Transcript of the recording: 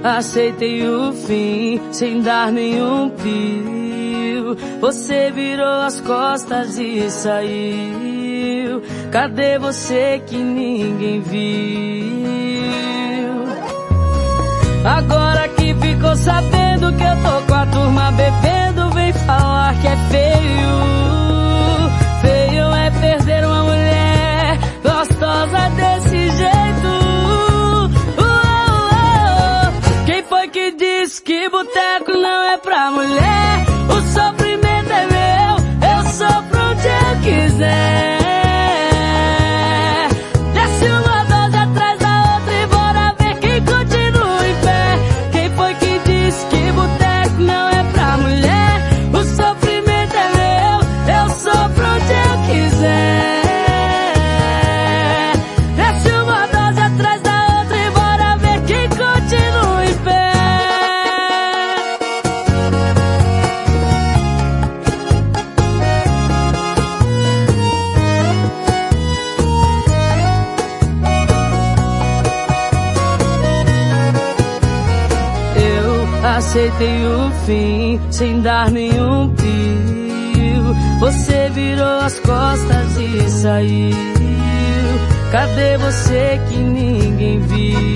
aceitei o fim, sem dar nenhum pio. Você virou as costas e saiu. Cadê você que ninguém viu? Agora que ficou sabendo que eu tô com a turma bebendo, vem falar que é feio. Feio é perder uma mulher gostosa desse jeito. Quem foi que disse que boteco não é pra mulher? O sofrimento é meu, eu sofro onde eu quiser. Desce uma dose atrás da outra e bora ver quem continua em pé. Quem foi que disse que boteco não é pra mulher? O sofrimento é meu, eu sofro onde eu quiser. Desce uma dose atrás da outra e bora ver quem continua em pé. Aceitei o fim, sem dar nenhum pio. Você virou as costas e saiu. Cadê você que ninguém viu?